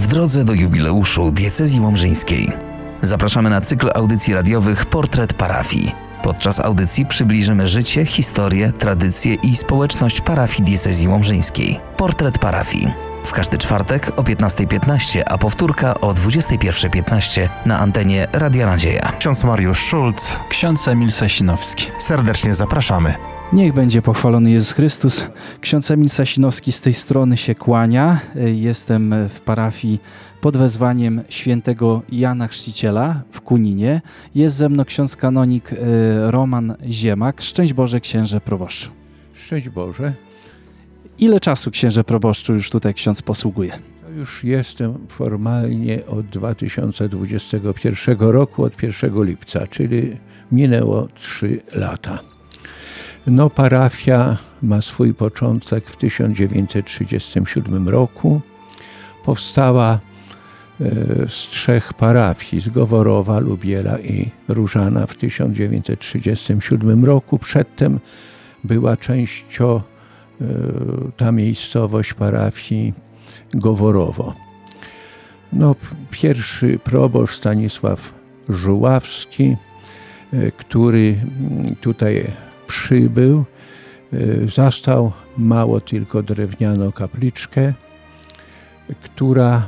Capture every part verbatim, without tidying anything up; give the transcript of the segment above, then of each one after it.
drodze do jubileuszu diecezji łomżyńskiej. Zapraszamy na cykl audycji radiowych Portret Parafii. Podczas audycji przybliżymy życie, historię, tradycje i społeczność parafii diecezji łomżyńskiej. Portret Parafii. W każdy czwartek o piętnasta piętnaście, a powtórka o dwudziesta pierwsza piętnaście na antenie Radia Nadzieja. Ksiądz Mariusz Szulc, ksiądz Emil Sasinowski. Serdecznie zapraszamy. Niech będzie pochwalony Jezus Chrystus. Ksiądz Emil Sasinowski z tej strony się kłania. Jestem w parafii pod wezwaniem świętego Jana Chrzciciela w Kuninie. Jest ze mną ksiądz kanonik Roman Ziemak. Szczęść Boże, księże proboszczu. Szczęść Boże. Ile czasu, księże proboszczu, już tutaj ksiądz posługuje? Już jestem formalnie od dwa tysiące dwudziestego pierwszego roku, od pierwszego lipca, czyli minęło trzy lata. No, parafia ma swój początek w tysiąc dziewięćset trzydziestym siódmym roku. Powstała z trzech parafii, z Goworowa, Lubiela i Różana w tysiąc dziewięćset trzydziestym siódmym roku. Przedtem była częścią ta miejscowość parafii Goworowo. No, pierwszy proboszcz Stanisław Żuławski, który tutaj przybył, zastał mało tylko drewnianą kapliczkę, która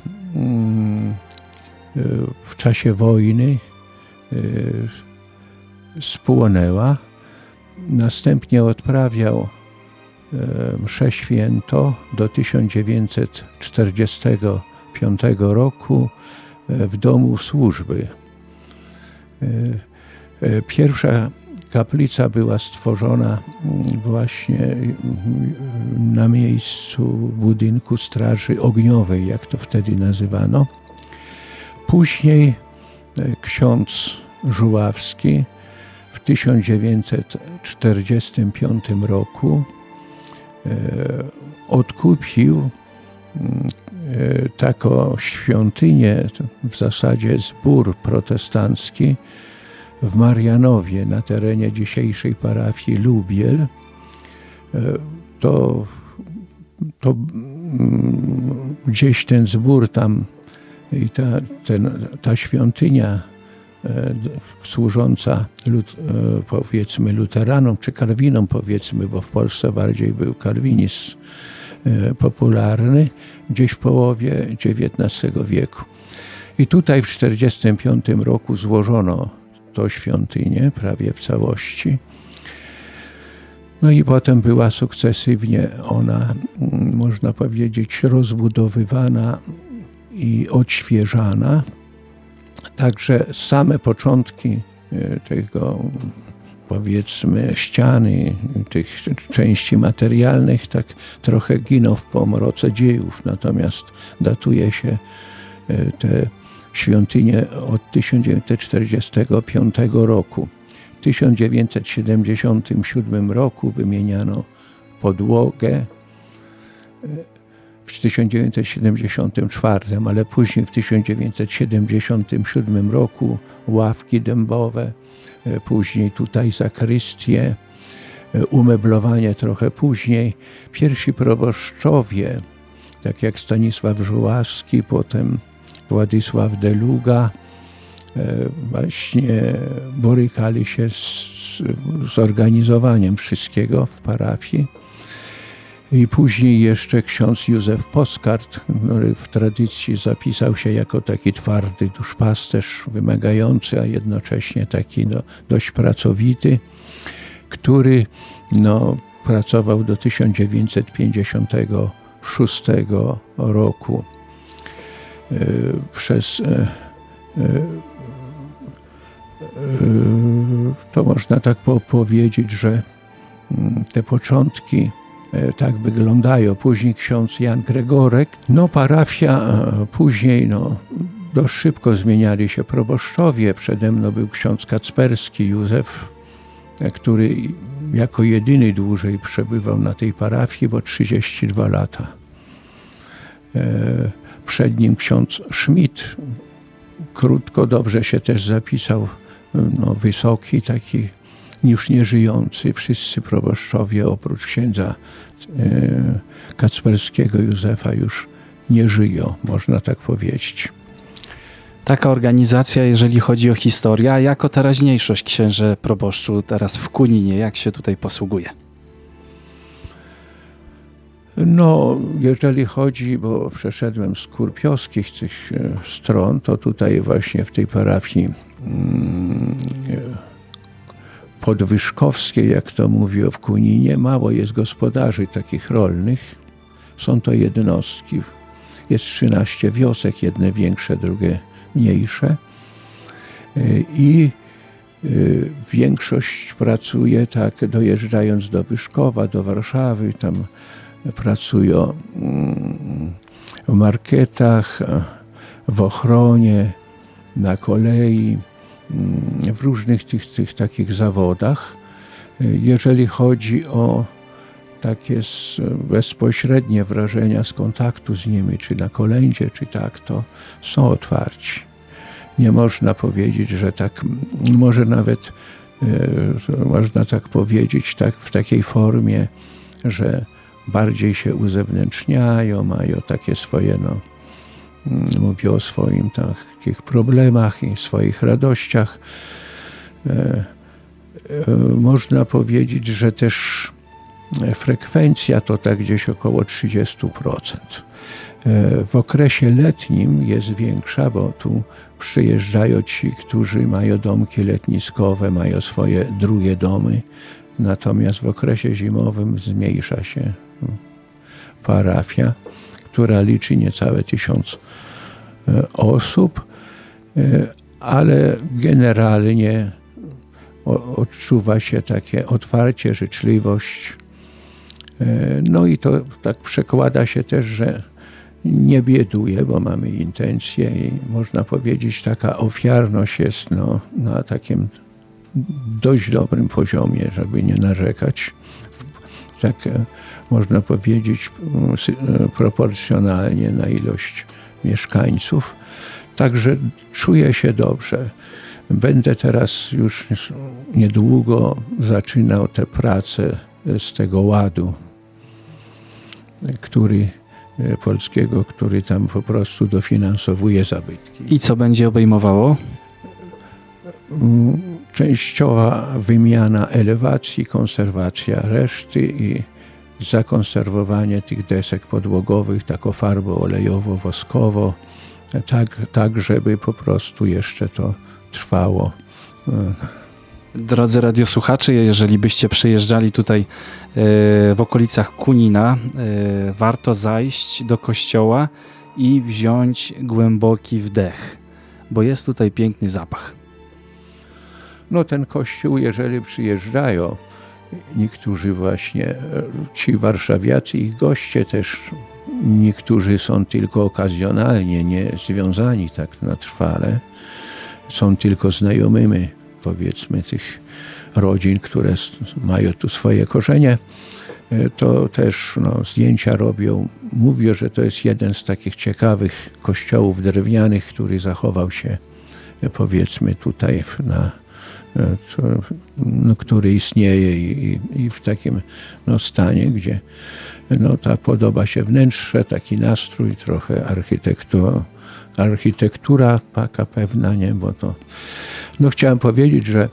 w czasie wojny spłonęła. Następnie odprawiał mszę święto do tysiąc dziewięćset czterdziestego piątego roku w domu służby. Pierwsza kaplica była stworzona właśnie na miejscu budynku Straży Ogniowej, jak to wtedy nazywano. Później ksiądz Żuławski w tysiąc dziewięćset czterdziestym piątym roku odkupił taką świątynię, w zasadzie zbór protestancki w Marianowie na terenie dzisiejszej parafii Lubiel. To, to gdzieś ten zbór tam i ta, ten, ta świątynia służąca powiedzmy luteranom czy kalwinom, powiedzmy, bo w Polsce bardziej był kalwinizm popularny, gdzieś w połowie dziewiętnastego wieku. I tutaj w tysiąc dziewięćset czterdziestym piątym roku złożono tą świątynię prawie w całości. No i potem była sukcesywnie ona, można powiedzieć, rozbudowywana i odświeżana. Także same początki tego, powiedzmy, ściany, tych części materialnych tak trochę giną w pomroce dziejów, natomiast datuje się te świątynie od tysiąc dziewięćset czterdziestego piątego roku. W tysiąc dziewięćset siedemdziesiątym siódmym roku wymieniano podłogę, w tysiąc dziewięćset siedemdziesiątym czwartym, ale później w tysiąc dziewięćset siedemdziesiątym siódmym roku ławki dębowe, później tutaj zakrystie, umeblowanie trochę później. Pierwsi proboszczowie, tak jak Stanisław Żuławski, potem Władysław Deluga, właśnie borykali się z zorganizowaniem wszystkiego w parafii. I później jeszcze ksiądz Józef Poskart, który w tradycji zapisał się jako taki twardy duszpasterz, wymagający, a jednocześnie taki no, dość pracowity, który no, pracował do tysiąc dziewięćset pięćdziesiątego szóstego roku. Przez to można tak powiedzieć, że te początki tak wyglądają. Później ksiądz Jan Gregorek. No, parafia później, no, dość szybko zmieniali się proboszczowie. Przede mną był ksiądz Kacperski Józef, który jako jedyny dłużej przebywał na tej parafii, bo trzydzieści dwa lata. Przed nim ksiądz Schmidt, krótko, dobrze się też zapisał, no, wysoki, taki już nieżyjący. Wszyscy proboszczowie oprócz księdza Kacperskiego Józefa już nie żyją, można tak powiedzieć. Taka organizacja, jeżeli chodzi o historię, a jako teraźniejszość, księże proboszczu, teraz w Kuninie, jak się tutaj posługuje? No, jeżeli chodzi, bo przeszedłem z kurpiowskich tych stron, to tutaj właśnie w tej parafii mm, podwyżkowskiej, jak to mówią w Kuninie, mało jest gospodarzy takich rolnych. Są to jednostki. Jest trzynaście wiosek, jedne większe, drugie mniejsze. I większość pracuje tak, dojeżdżając do Wyszkowa, do Warszawy, tam pracują w marketach, w ochronie, na kolei, w różnych tych, tych takich zawodach. Jeżeli chodzi o takie bezpośrednie wrażenia z kontaktu z nimi, czy na kolędzie, czy tak, to są otwarci. Nie można powiedzieć, że tak, może nawet e, można tak powiedzieć tak w takiej formie, że bardziej się uzewnętrzniają, mają takie swoje, no, mówią o swoim takich problemach i swoich radościach. E, e, można powiedzieć, że też frekwencja to tak gdzieś około trzydzieści procent. E, w okresie letnim jest większa, bo tu przyjeżdżają ci, którzy mają domki letniskowe, mają swoje drugie domy. Natomiast w okresie zimowym zmniejsza się parafia, która liczy niecałe tysiąc osób, ale generalnie odczuwa się takie otwarcie, życzliwość. No i to tak przekłada się też, że nie bieduje, bo mamy intencje i można powiedzieć, taka ofiarność jest no, na takim dość dobrym poziomie, żeby nie narzekać. Tak można powiedzieć proporcjonalnie na ilość mieszkańców. Także czuję się dobrze. Będę teraz już niedługo zaczynał tę pracę z tego ładu, który polskiego, który tam po prostu dofinansowuje zabytki. I co będzie obejmowało? Częściowa wymiana elewacji, konserwacja reszty i zakonserwowanie tych desek podłogowych taką farbą olejowo-woskowo, tak, tak żeby po prostu jeszcze to trwało. Drodzy radiosłuchacze, jeżeli byście przyjeżdżali tutaj w okolicach Kunina, warto zajść do kościoła i wziąć głęboki wdech, bo jest tutaj piękny zapach. No ten kościół, jeżeli przyjeżdżają, niektórzy właśnie, ci warszawiacy, ich goście też, niektórzy są tylko okazjonalnie, nie związani tak na trwale, są tylko znajomymi, powiedzmy, tych rodzin, które mają tu swoje korzenie, to też no, zdjęcia robią. Mówią, że to jest jeden z takich ciekawych kościołów drewnianych, który zachował się, powiedzmy, tutaj na no, który istnieje i, i w takim no, stanie, gdzie no, ta podoba się wnętrze, taki nastrój, trochę architektura, architektura taka pewna, nie, bo to no chciałem powiedzieć, że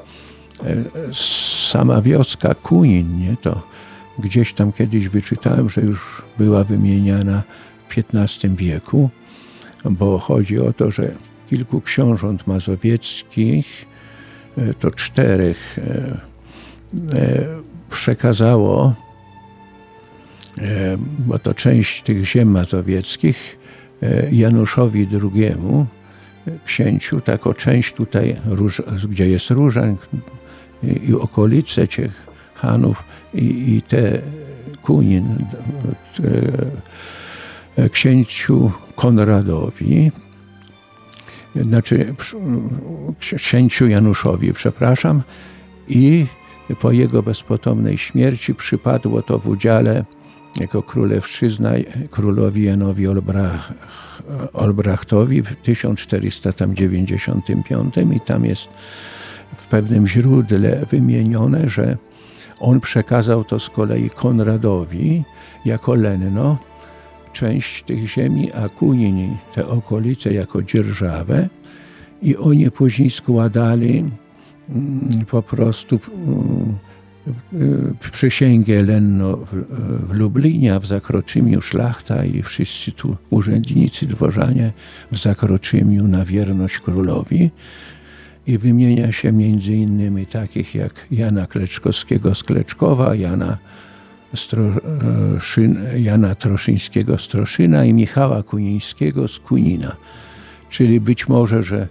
sama wioska Kunin, nie, to gdzieś tam kiedyś wyczytałem, że już była wymieniana w piętnastym wieku, bo chodzi o to, że kilku książąt mazowieckich, to czterech przekazało, bo to część tych ziem mazowieckich, Januszowi drugiemu, księciu, taką część tutaj, gdzie jest Różań i okolice tych Hanów i, i te Kunin, księciu Konradowi, znaczy księciu Januszowi, przepraszam, i po jego bezpotomnej śmierci przypadło to w udziale jako królewszczyzna królowi Janowi Olbrach, Olbrachtowi w tysiąc czterysta dziewięćdziesiątym piątym i tam jest w pewnym źródle wymienione, że on przekazał to z kolei Konradowi jako lenno część tych ziemi, a Kunin te okolice jako dzierżawę i oni później składali po prostu przysięgę lenno w, w Lublinie, a w Zakroczymiu szlachta i wszyscy tu urzędnicy dworzanie w Zakroczymiu na wierność królowi. I wymienia się między innymi takich jak Jana Kleczkowskiego z Kleczkowa, Jana, Stroszyn, Jana Troszyńskiego z Troszyna i Michała Kunińskiego z Kunina. Czyli być może, że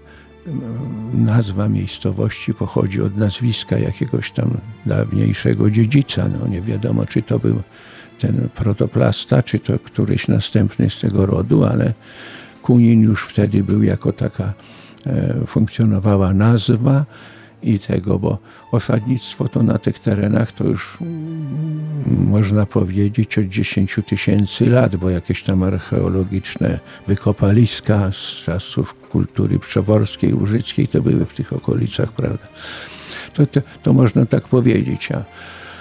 nazwa miejscowości pochodzi od nazwiska jakiegoś tam dawniejszego dziedzica. No nie wiadomo, czy to był ten protoplasta, czy to któryś następny z tego rodu, ale Kunin już wtedy był jako taka e, funkcjonowała nazwa i tego, bo osadnictwo to na tych terenach to już mm, można powiedzieć od dziesięciu tysięcy lat, bo jakieś tam archeologiczne wykopaliska z czasów kultury przeworskiej, łużyckiej to były w tych okolicach, prawda? To, to, to można tak powiedzieć. A,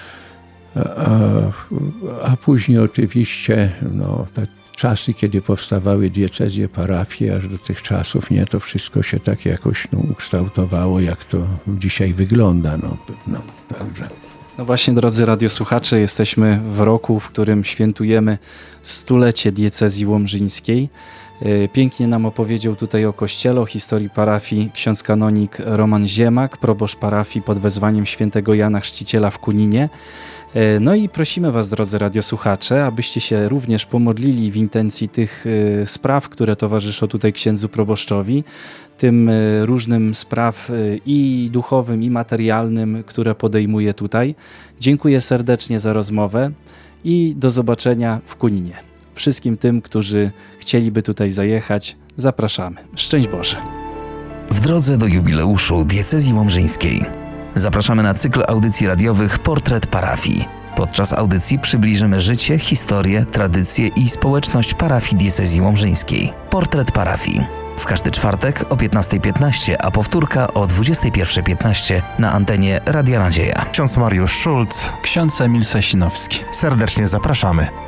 a, a później oczywiście no, te czasy, kiedy powstawały diecezje, parafie, aż do tych czasów, nie, to wszystko się tak jakoś no, ukształtowało, jak to dzisiaj wygląda. No, no, także. No właśnie, drodzy radiosłuchacze, jesteśmy w roku, w którym świętujemy stulecie diecezji łomżyńskiej. Pięknie nam opowiedział tutaj o kościele, o historii parafii ksiądz kanonik Roman Ziemak, proboszcz parafii pod wezwaniem świętego Jana Chrzciciela w Kuninie. No i prosimy was, drodzy radiosłuchacze, abyście się również pomodlili w intencji tych spraw, które towarzyszą tutaj księdzu proboszczowi, tym różnym spraw i duchowym, i materialnym, które podejmuje tutaj. Dziękuję serdecznie za rozmowę i do zobaczenia w Kuninie. Wszystkim tym, którzy chcieliby tutaj zajechać, zapraszamy. Szczęść Boże. W drodze do jubileuszu diecezji łomżyńskiej zapraszamy na cykl audycji radiowych Portret Parafii. Podczas audycji przybliżymy życie, historię, tradycje i społeczność parafii diecezji łomżyńskiej. Portret Parafii. W każdy czwartek o piętnasta piętnaście, a powtórka o dwudziesta pierwsza piętnaście na antenie Radia Nadzieja. Ksiądz Mariusz Szulc. Ksiądz Emil Sasinowski. Serdecznie zapraszamy.